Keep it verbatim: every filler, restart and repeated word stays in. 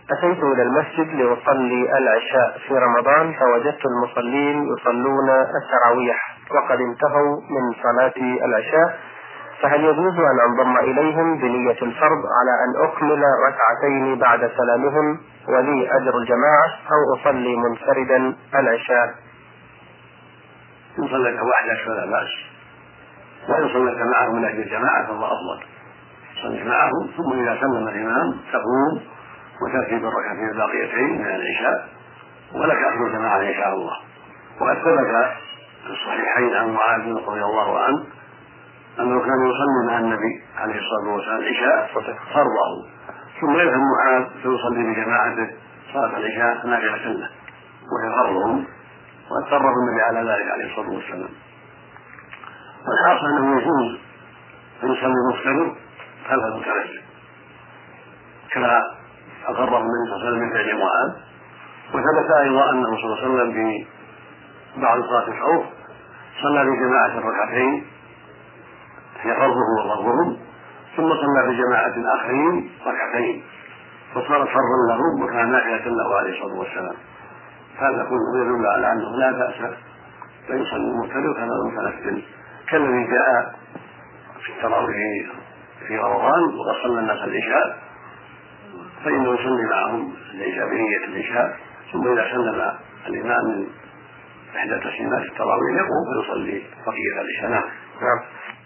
أتيت إلى المسجد لأصلي العشاء في رمضان، فوجدت المصلين يصلون التراويح وقد انتهوا من صلاة العشاء، فهل يجوز أن أنضم إليهم بنية الفرض على أن أكمل ركعتين بعد سلامهم ولي أجر الجماعة، أو أصلي منفردا العشاء؟ إن صليت وحدك فلا بأس، وإن صليت معهم من أجل الجماعة فهو أفضل. صلي معهم ثم إذا سلم الإمام تقوم وترتيب الركعتين الباقيتين من العشاء، ولك أجر الجماعة إن شاء الله. وقد ثبت في الصحيحين عن معاذ رضي الله عنه أنه كان يصلي مع النبي عليه الصلاة والسلام العشاء فرضه، ثم يذهب معاذ فيصلي بجماعته صلاة العشاء نافلة له وهي فرضهم، واضطره النبي على ذلك عليه الصلاة والسلام. والحاصل أنه يجوز أن يصلي المفترض خلف المتنفل كما أقره النبي صلى الله عليه وسلم من فعل معاذ. وثبت أيضا أنه صلى الله عليه وسلم في بعض صلاة الخوف صلى بجماعة الركعتين هي فرضه وفرضهم، ثم صلى بجماعة آخرين ركعتين فصارت فرضا لهم وكان نافلة له عليه الصلاة والسلام. هذا كله يدل على أنه لا بأس أن يصلي المفترض كما المتنفل، كالذي جاء في التراويح في رمضان وقد صلى الناس العشاء فإنه يصلي معهم العشاء بنية العشاء، ثم إذا سلم الإمام من إحدى تسليمات التراويح يقوم فيصلي بقية العشاء. نعم.